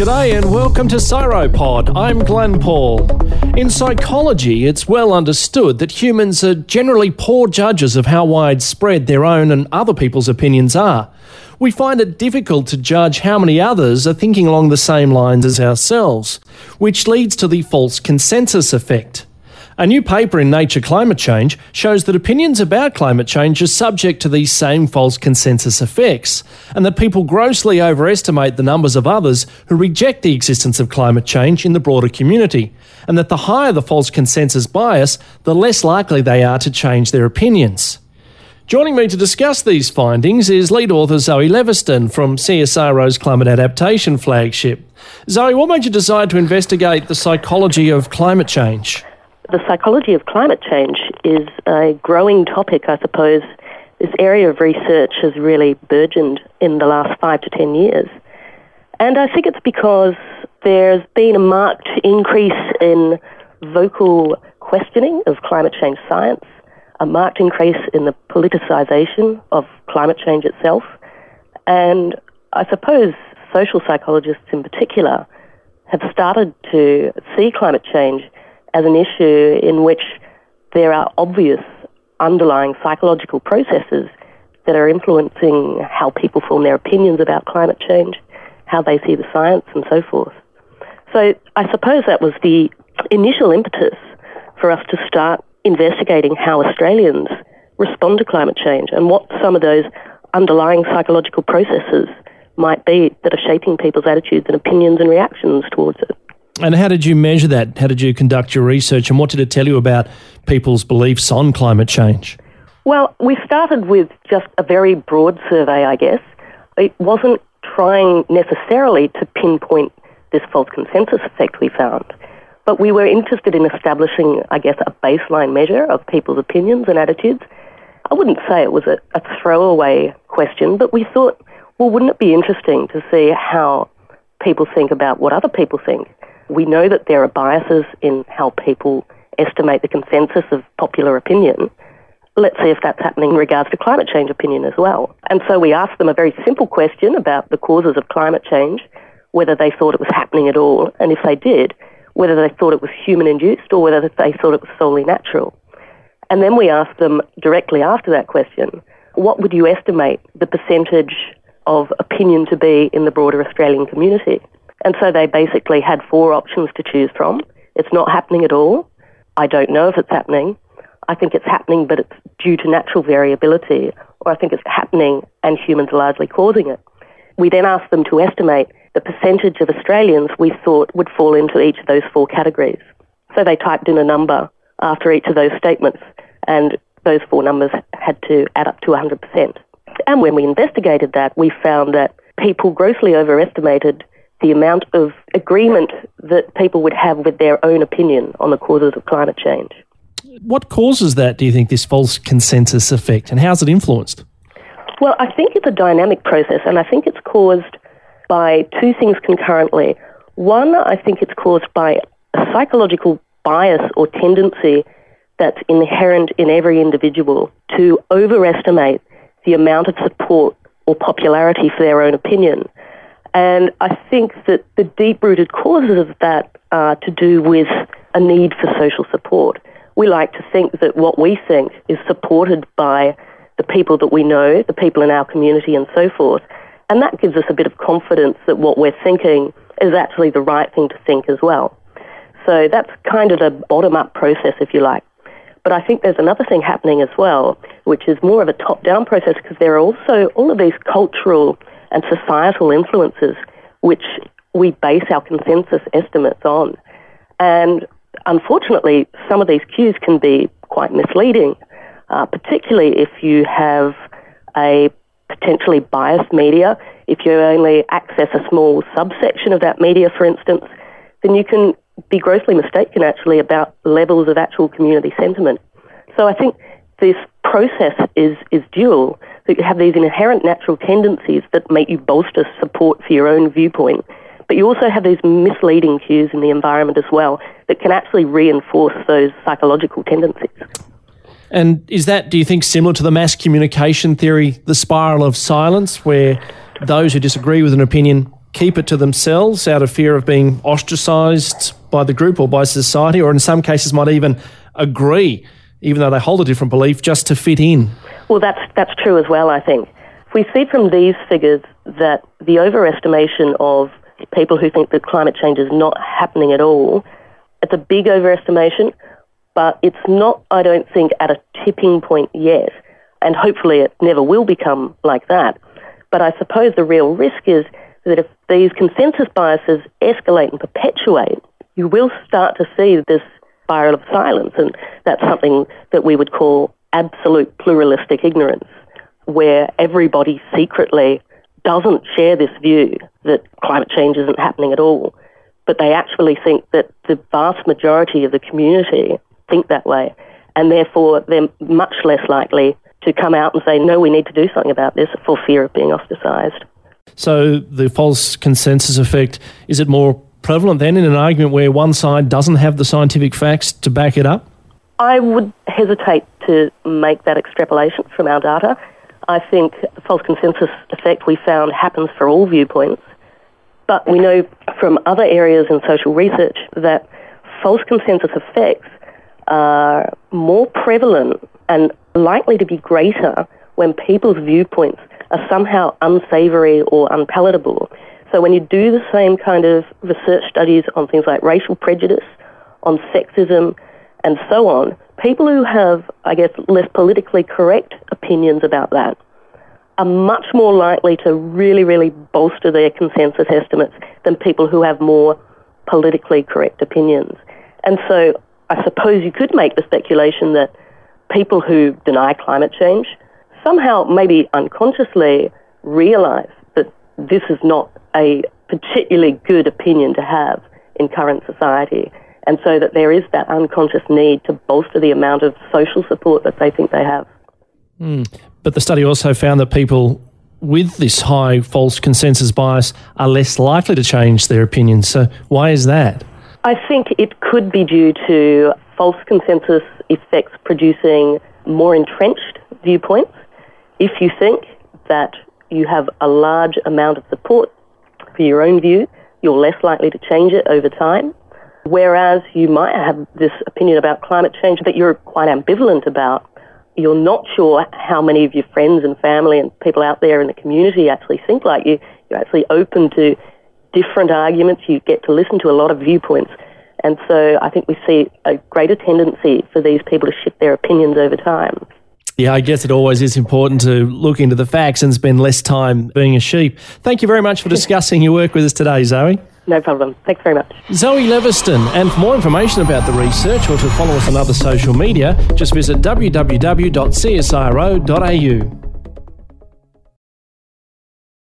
G'day and welcome to Cyropod. I'm Glenn Paul. In psychology, it's well understood that humans are generally poor judges of how widespread their own and other people's opinions are. We find it difficult to judge how many others are thinking along the same lines as ourselves, which leads to the false consensus effect. A new paper in Nature Climate Change shows that opinions about climate change are subject to these same false consensus effects, and that people grossly overestimate the numbers of others who reject the existence of climate change in the broader community, and that the higher the false consensus bias, the less likely they are to change their opinions. Joining me to discuss these findings is lead author Zoe Leviston from CSIRO's Climate Adaptation Flagship. Zoe, what made you decide to investigate the psychology of climate change? The psychology of climate change is a growing topic, I suppose. This area of research has really burgeoned in the last 5 to 10 years. And I think it's because there's been a marked increase in vocal questioning of climate change science, a marked increase in the politicisation of climate change itself. And I suppose social psychologists in particular have started to see climate change as an issue in which there are obvious underlying psychological processes that are influencing how people form their opinions about climate change, how they see the science and so forth. So I suppose that was the initial impetus for us to start investigating how Australians respond to climate change and what some of those underlying psychological processes might be that are shaping people's attitudes and opinions and reactions towards it. And how did you measure that? How did you conduct your research, and what did it tell you about people's beliefs on climate change? Well, we started with just a very broad survey, I guess. It wasn't trying necessarily to pinpoint this false consensus effect we found, but we were interested in establishing, I guess, a baseline measure of people's opinions and attitudes. I wouldn't say it was a throwaway question, but we thought, well, wouldn't it be interesting to see how people think about what other people think? We know that there are biases in how people estimate the consensus of popular opinion. Let's see if that's happening in regards to climate change opinion as well. And so we asked them a very simple question about the causes of climate change, whether they thought it was happening at all, and if they did, whether they thought it was human-induced or whether they thought it was solely natural. And then we asked them directly after that question, what would you estimate the percentage of opinion to be in the broader Australian community? And so they basically had 4 options to choose from. It's not happening at all. I don't know if it's happening. I think it's happening, but it's due to natural variability. Or I think it's happening and humans are largely causing it. We then asked them to estimate the percentage of Australians we thought would fall into each of those 4 categories. So they typed in a number after each of those statements, and those 4 numbers had to add up to 100%. And when we investigated that, we found that people grossly overestimated the amount of agreement that people would have with their own opinion on the causes of climate change. What causes that, do you think, this false consensus effect, and how's it influenced? Well, I think it's a dynamic process, and I think it's caused by 2 things concurrently. One, I think it's caused by a psychological bias or tendency that's inherent in every individual to overestimate the amount of support or popularity for their own opinion. And I think that the deep-rooted causes of that are to do with a need for social support. We like to think that what we think is supported by the people that we know, the people in our community and so forth, and that gives us a bit of confidence that what we're thinking is actually the right thing to think as well. So that's kind of the bottom-up process, if you like. But I think there's another thing happening as well, which is more of a top-down process, because there are also all of these cultural and societal influences which we base our consensus estimates on. And unfortunately, some of these cues can be quite misleading, particularly if you have a potentially biased media. If you only access a small subsection of that media, for instance, then you can be grossly mistaken actually about levels of actual community sentiment. So I think this process is dual, that you have these inherent natural tendencies that make you bolster support for your own viewpoint, but you also have these misleading cues in the environment as well that can actually reinforce those psychological tendencies. And is that, do you think, similar to the mass communication theory, the spiral of silence, where those who disagree with an opinion keep it to themselves out of fear of being ostracised by the group or by society, or in some cases might even agree, even though they hold a different belief, just to fit in? Well, that's true as well, I think. We see from these figures that the overestimation of people who think that climate change is not happening at all, it's a big overestimation, but it's not, I don't think, at a tipping point yet, and hopefully it never will become like that. But I suppose the real risk is that if these consensus biases escalate and perpetuate, you will start to see this spiral of silence, and that's something that we would call absolute pluralistic ignorance, where everybody secretly doesn't share this view that climate change isn't happening at all, but they actually think that the vast majority of the community think that way, and therefore they're much less likely to come out and say, no, we need to do something about this for fear of being ostracised. So the false consensus effect, is it more prevalent then in an argument where one side doesn't have the scientific facts to back it up? I would hesitate to make that extrapolation from our data. I think the false consensus effect we found happens for all viewpoints, but we know from other areas in social research that false consensus effects are more prevalent and likely to be greater when people's viewpoints are somehow unsavoury or unpalatable. So when you do the same kind of research studies on things like racial prejudice, on sexism, and so on, people who have, I guess, less politically correct opinions about that are much more likely to really, really bolster their consensus estimates than people who have more politically correct opinions. And so I suppose you could make the speculation that people who deny climate change somehow, maybe unconsciously, realise that this is not a particularly good opinion to have in current society, and so that there is that unconscious need to bolster the amount of social support that they think they have. But the study also found that people with this high false consensus bias are less likely to change their opinions. So why is that? I think it could be due to false consensus effects producing more entrenched viewpoints. If you think that you have a large amount of support for your own view, you're less likely to change it over time. Whereas you might have this opinion about climate change that you're quite ambivalent about. You're not sure how many of your friends and family and people out there in the community actually think like you. You're actually open to different arguments. You get to listen to a lot of viewpoints. And so I think we see a greater tendency for these people to shift their opinions over time. Yeah, I guess it always is important to look into the facts and spend less time being a sheep. Thank you very much for discussing your work with us today, Zoe. No problem. Thanks very much. Zoe Leviston. And for more information about the research or to follow us on other social media, just visit www.csiro.au.